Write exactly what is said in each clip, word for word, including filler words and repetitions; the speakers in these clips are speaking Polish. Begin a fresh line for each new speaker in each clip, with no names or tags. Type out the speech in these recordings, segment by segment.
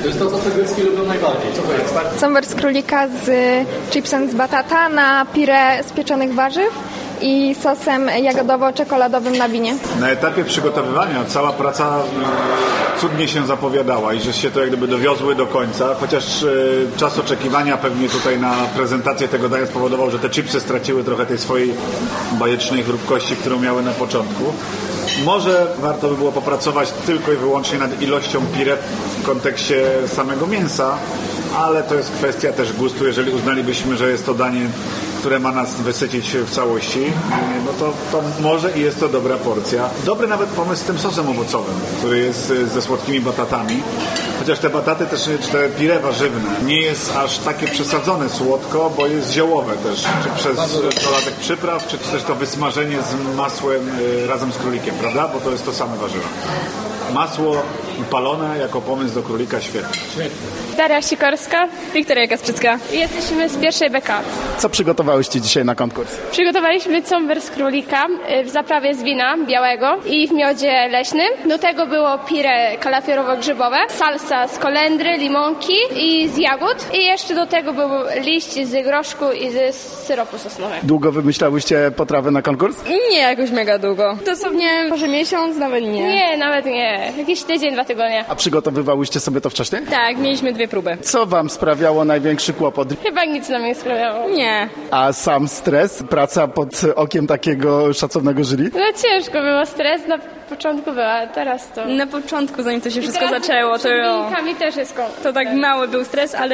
jest to, co te grecki lubią najbardziej. Co to jest, tak?
Somber z królika z chipsem z batata na pire z pieczonych warzyw i sosem jagodowo-czekoladowym na winie.
Na etapie przygotowywania cała praca cudnie się zapowiadała i że się to jak gdyby dowiozły do końca, chociaż y, czas oczekiwania pewnie tutaj na prezentację tego dania spowodował, że te chipsy straciły trochę tej swojej bajecznej chrupkości, którą miały na początku. Może warto by było popracować tylko i wyłącznie nad ilością pire w kontekście samego mięsa, ale to jest kwestia też gustu. Jeżeli uznalibyśmy, że jest to danie, które ma nas wysycić w całości, no to, to może i jest to dobra porcja. Dobry nawet pomysł z tym sosem owocowym, który jest ze słodkimi batatami. Chociaż te bataty też, czy te pire warzywne, nie jest aż takie przesadzone słodko, bo jest ziołowe też. Czy przez dodatek przypraw, czy też to wysmażenie z masłem razem z królikiem, prawda? Bo to jest to same warzywa. Masło palone jako pomysł do królika świetnie.
Daria Sikorska, Wiktoria Kasprzycka. Jesteśmy z pierwszej B K.
Co przygotowałyście dzisiaj na konkurs?
Przygotowaliśmy comber z królika w zaprawie z wina białego i w miodzie leśnym. Do tego było pire kalafiorowo-grzybowe, salsa z kolendry, limonki i z jagód. I jeszcze do tego był liść z groszku i z syropu sosnowego.
Długo wymyślałyście potrawę na konkurs?
Nie jakoś mega długo. Dosłownie może miesiąc, nawet nie.
Nie, nawet nie. Jakiś tydzień, dwa tygodnie.
A przygotowywałyście sobie to wcześniej?
Tak, mieliśmy dwie próby.
Co wam sprawiało największy kłopot?
Chyba nic nam nie sprawiało.
Nie.
A sam stres? Praca pod okiem takiego szacownego jury?
No ciężko było, stres na początku była, teraz to...
Na początku, zanim to się
I
wszystko
teraz
zaczęło, to...
przed wynikami też jest ko-
To tak mały był stres, ale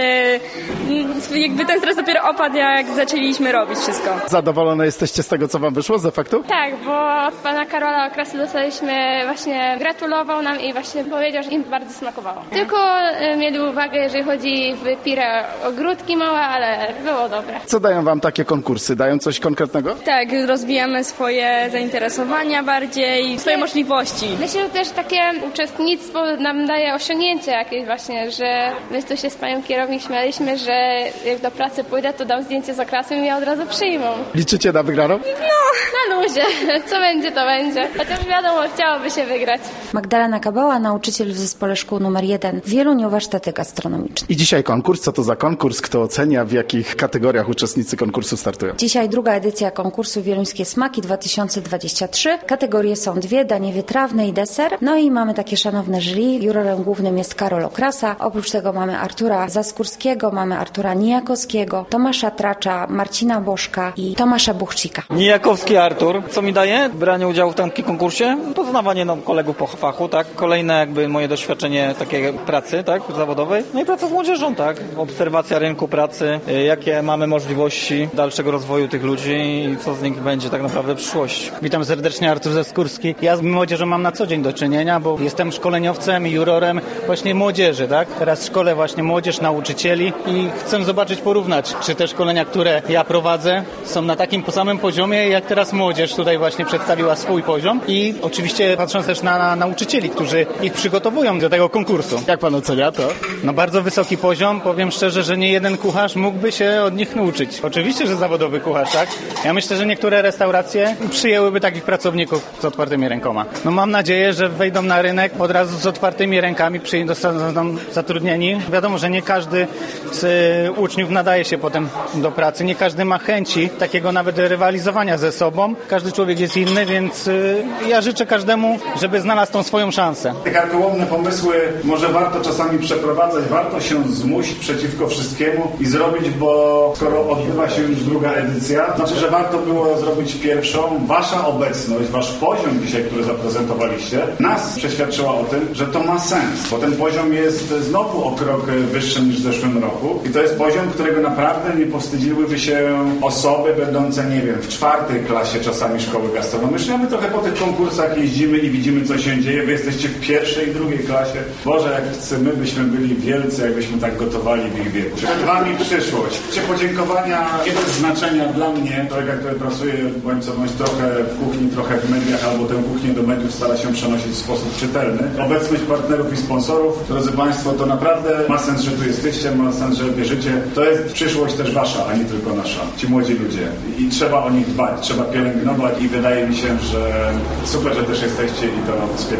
jakby ten stres dopiero opadł, jak zaczęliśmy robić wszystko.
Zadowolone jesteście z tego, co wam wyszło z efektu?
Tak, bo od pana Karola Okrasy dostaliśmy, właśnie gratulował nam i właśnie powiedział, że im bardzo smakowało. Tylko y, mieli uwagę, jeżeli chodzi w pire ogródki małe, ale było dobre.
Co dają wam takie konkursy? Dają coś konkretnego?
Tak, rozwijamy swoje zainteresowania bardziej, swoje możliwości.
Myślę, że też takie uczestnictwo nam daje osiągnięcie jakieś właśnie, że my tu się z panią kierownik śmialiśmy, że jak do pracy pójdę, to dam zdjęcie z oklasem i mnie od razu przyjmą.
Liczycie na wygraną?
No, na luzie. Co będzie, to będzie. Chociaż wiadomo, chciałoby się wygrać.
Magdalena Kabała, nauczyciel w zespole szkół numer jeden w Wieluniu, warsztaty gastronomiczne.
I dzisiaj konkurs. Co to za konkurs? Kto ocenia? W jakich kategoriach uczestnicy konkursu startują?
Dzisiaj druga edycja konkursu Wieluńskie Smaki dwa tysiące dwadzieścia trzy. Kategorie są dwie, danie wytrawne i deser. No i mamy takie szanowne jury. Jurorem głównym jest Karol Okrasa. Oprócz tego mamy Artura Zaskórskiego, mamy Artura Nijakowskiego, Tomasza Tracza, Marcina Bożka i Tomasza Buchcika.
Nijakowski Artur. Co mi daje branie udziału w takim konkursie? Poznawanie no, kolegów po fachu, tak? Kolejne jakby moje doświadczenie takiej pracy, tak? Zawodowej. No i praca z młodzieżą, tak? Obserwacja rynku pracy, jakie mamy możliwości dalszego rozwoju tych ludzi i co z nich będzie tak naprawdę w przyszłości.
Witam serdecznie, Artur Zaskórski. Ja z młodzieżą mam na co dzień do czynienia, bo jestem szkoleniowcem i jurorem właśnie młodzieży, tak? Teraz szkolę właśnie młodzież, nauczycieli i chcę zobaczyć, porównać, czy te szkolenia, które ja prowadzę, są na takim samym poziomie, jak teraz młodzież tutaj właśnie przedstawiła swój poziom i oczywiście patrząc też na, na nauczycieli, którzy ich przygotowują do tego konkursu.
Jak pan ocenia to?
No bardzo wysoki poziom, powiem szczerze, że nie jeden kucharz mógłby się od nich nauczyć. Oczywiście, że zawodowy kucharz, tak? Ja myślę, że niektóre restauracje przyjęłyby takich pracowników z otwartymi rękoma. No mam nadzieję, że wejdą na rynek od razu z otwartymi rękami, przyjdą, zostaną zatrudnieni. Wiadomo, że nie każdy z uczniów nadaje się potem do pracy, nie każdy ma chęci takiego nawet rywalizowania ze sobą. Każdy człowiek jest inny, więc ja życzę każdemu, żeby znalazł tą swoją szansę.
Te karkołomne pomysły może warto czasami przeprowadzać, warto się zmusić przeciwko wszystkiemu i zrobić, bo skoro odbywa się już druga edycja, znaczy, że warto było zrobić pierwszą. Wasza obecność, wasz poziom dzisiaj, który zaprezentowaliście, nas przeświadczyła o tym, że to ma sens, bo ten poziom jest znowu o krok wyższy niż w zeszłym roku i to jest poziom, którego naprawdę nie powstydziłyby się osoby będące, nie wiem, w czwartej klasie czasami szkoły gastronomicznej. My trochę po tych konkursach jeździmy i widzimy, co się dzieje. Wy jesteście w pierwszej i drugiej klasie. Boże, jak chcemy, byśmy byli wielcy, jakbyśmy tak gotowali w ich wieku. Przed wami przyszłość. Czy podziękowania nie bez znaczenia dla mnie, człowieka, który pracuje bądź co bądź trochę w kuchni, trochę w mediach, albo tę kuchnię do mediów stara się przenosić w sposób czytelny. Obecność partnerów i sponsorów, drodzy Państwo, to naprawdę ma sens, że tu jesteście, ma sens, że wierzycie. To jest przyszłość też wasza, a nie tylko nasza. Ci młodzi ludzie. I trzeba o nich dbać, trzeba pielęgnować i wydaje mi się, że super, że też jesteście i to wspieracie.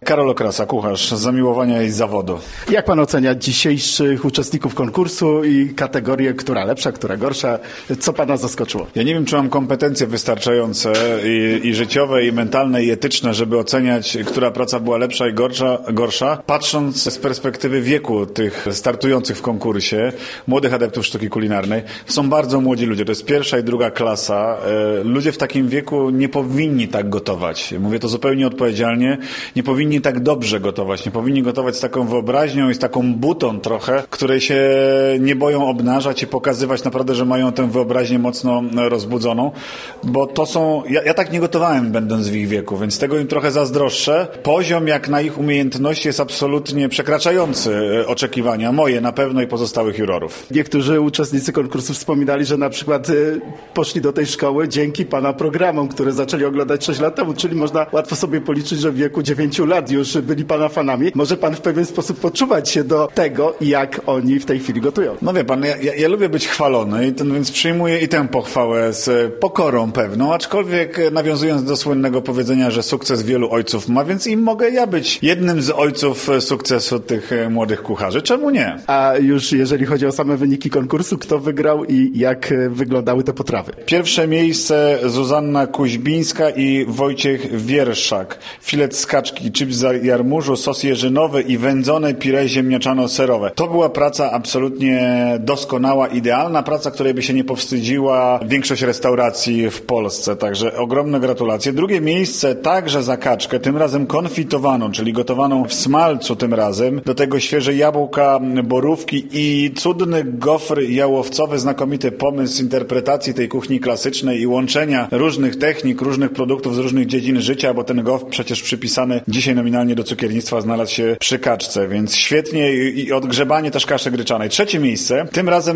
Karol Okrasa, kucharz z zamiłowania i z zawodu.
Jak pan ocenia dzisiejszych uczestników konkursu i kategorię, która lepsza, która gorsza? Co pana zaskoczyło?
Ja nie wiem, czy mam kompetencje wystarczające i, i życiowe, i mentalne, i etyczne, żeby oceniać, która praca była lepsza i gorsza, gorsza. Patrząc z perspektywy wieku tych startujących w konkursie, młodych adeptów sztuki kulinarnej, są bardzo młodzi ludzie. To jest pierwsza i druga klasa. Ludzie w takim wieku nie powinni tak gotować. Mówię to zupełnie odpowiedzialnie. Nie powinni tak dobrze gotować. Nie powinni gotować z taką wyobraźnią i z taką butą trochę, której się nie boją obnażać i pokazywać naprawdę, że mają tę wyobraźnię mocno rozbudzoną, bo to są... Ja, ja tak nie gotowałem, będąc w ich wieku, więc tego im trochę zazdroszczę. Poziom jak na ich umiejętności jest absolutnie przekraczający oczekiwania moje na pewno i pozostałych jurorów.
Niektórzy uczestnicy konkursu wspominali, że na przykład y, poszli do tej szkoły dzięki pana programom, które zaczęli oglądać sześć lat temu, czyli można łatwo sobie policzyć, że w wieku dziewięciu lat już byli pana fanami. Może pan w pewien sposób poczuwać się do tego, jak oni w tej chwili gotują.
No wie pan, ja, ja, ja lubię być chwalony, i ten, więc przyjmuję i tę pochwałę z pokorą pewną, aczkolwiek nawiązując do słynnego powiedzenia, że sukces wielu ojców ma, więc i mogę ja być jednym z ojców sukcesu tych młodych kucharzy. Czemu nie?
A już jeżeli chodzi o same wyniki konkursu, kto wygrał i jak wyglądały te potrawy?
Pierwsze miejsce Zuzanna Kuźbińska i Wojciech Wierszak. Filet z kaczki, chips z jarmużu, sos jeżynowy i wędzone pire ziemniaczano-serowe. To była praca absolutnie doskonała, idealna praca, której by się nie powstydziła większość restauracji w Polsce. Także ogromne gratulacje. Drugie miejsce także za kaczkę, tym razem konfitowaną, czyli gotowaną w smalcu tym razem. Do tego świeże jabłka, borówki i cudny gofr jałowcowy. Znakomity pomysł interpretacji tej kuchni klasycznej i łączenia różnych technik, różnych produktów z różnych dziedzin życia, bo ten gofr przecież przypisany dzisiaj nominalnie do cukiernictwa znalazł się przy kaczce, więc świetnie i, i odgrzebanie też kaszy gryczanej. Trzecie miejsce, tym razem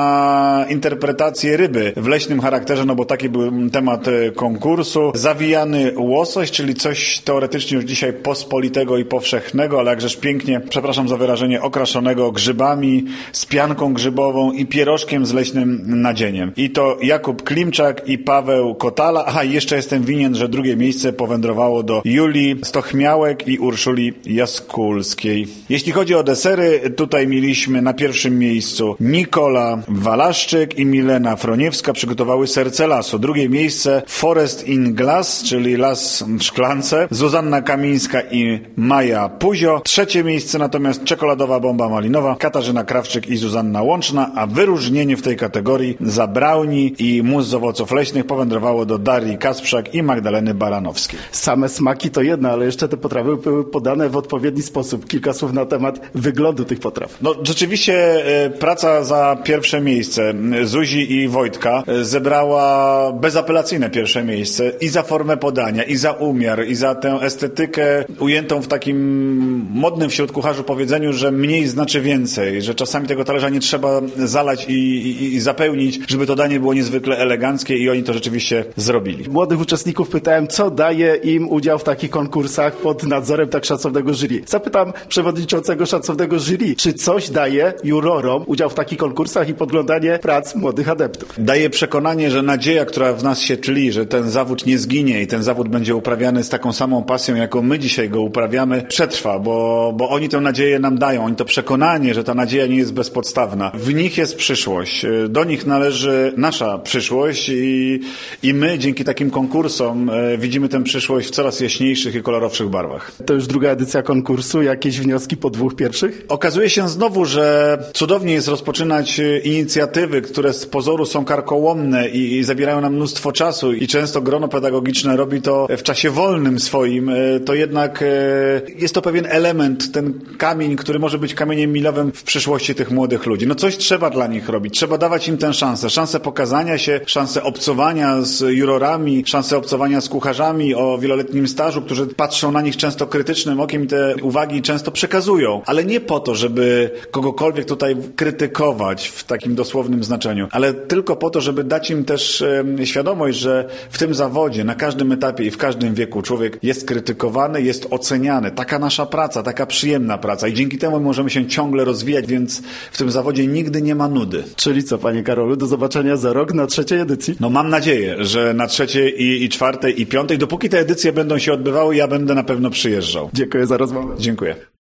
za interpretację ryby w leśnym charakterze, no bo taki był temat konkursu. Zawijany łosoś, czyli coś teoretycznie już dzisiaj pospolitego i powszechnego, ale jakżeż pięknie, przepraszam za wyrażenie, okraszonego grzybami, z pianką grzybową i pierożkiem z leśnym nadzieniem. I to Jakub Klimczak i Paweł Kotala. Aha, i jeszcze jestem winien, że drugie miejsce powędrowało do Julii Stochmiałek i Urszuli Jaskulskiej. Jeśli chodzi o desery, tutaj mieliśmy na pierwszym miejscu Nikola Walaszczyk i Milena Froniewska, przygotowały serce lasu. Drugie miejsce Forest in Glass, czyli las w szklance, Zuzanna Kamińska i Maja Puzio. Trzecie miejsce natomiast czekoladowa bomba malinowa, Katarzyna Krawczyk i Zuzanna Łączna, a wyróżnienie w tej kategorii za brownie i mus z owoców leśnych powędrowało do Darii Kasprzak i Magdaleny Baranowskiej.
Same smaki to jedno, ale jeszcze te potrawy były podane w odpowiedni sposób. Kilka słów na temat wyglądu tych potraw.
No rzeczywiście e, praca za pierwsze miejsce Zuzi i Wojtka e, zebrała bezapelacyjne pierwsze miejsce i za formę podania, i za umiar, i za tę estetykę ujętą w takim modnym wśród kucharzy powiedzeniu, że mniej znaczy więcej, że czasami tego talerza nie trzeba zalać i, i, i zapełnić, żeby to danie było niezwykle eleganckie i oni to rzeczywiście zrobili.
Młodych uczestników pytałem, co daje im udział w takich konkursach pod nadzorem tak szacownego jury. Zapytam przewodniczącego szacownego jury, czy coś daje jurorom udział w takich konkursach i podglądanie prac młodych adeptów?
Daje przekonanie, że nadzieja, która w nas się tli, że ten zawód nie zginie i ten zawód będzie uprawiany z taką samą pasją, jaką my dzisiaj go uprawiamy, przetrwa, bo, bo oni tę nadzieję nam dają. Oni to przekonanie, że ta nadzieja nie jest bezpodstawna. W nich jest przyszłość. Do nich należy nasza przyszłość i, i my dzięki takim konkursom e, widzimy tę przyszłość w coraz jaśniejszych i kolorowszych barwach.
To już druga edycja konkursu. Jakieś wnioski po dwóch pierwszych?
Okazuje się znowu, że cudownie jest rozpoczynać inicjatywy, które z pozoru są karkołomne i, i zabierają nam mnóstwo czasu i często grono pedagogiczne robi to w czasie wolnym swoim. To jednak e, jest to pewien element, ten kamień, który może być kamieniem milowym w przyszłości tych młodych ludzi. No coś trzeba dla nich robić. Trzeba dawać im tę szansę. Szansę pokazania się, szansę obcowania z jurorami, szansę obcowania z kucharzami o wieloletnim stażu, którzy patrzą na nich często krytycznym okiem i te uwagi często przekazują. Ale nie po to, żeby kogokolwiek tutaj krytykować w takim dosłownym znaczeniu, ale tylko po to, żeby dać im też e, świadomość, że w tym zawodzie, na każdym etapie i w każdym wieku człowiek jest krytykowany, jest oceniany. Taka nasza praca, taka przyjemna praca i dzięki temu możemy się ciągle rozwijać, więc w tym zawodzie nigdy nie ma nudy.
Czyli co, panie Karolu, do zobaczenia za rok na trzeciej edycji?
No mam nadzieję, że na trzeciej i, i czwartej i piątej, dopóki te edycje będą się odbywały, ja będę na pewno przyjeżdżał.
Dziękuję za rozmowę.
Dziękuję.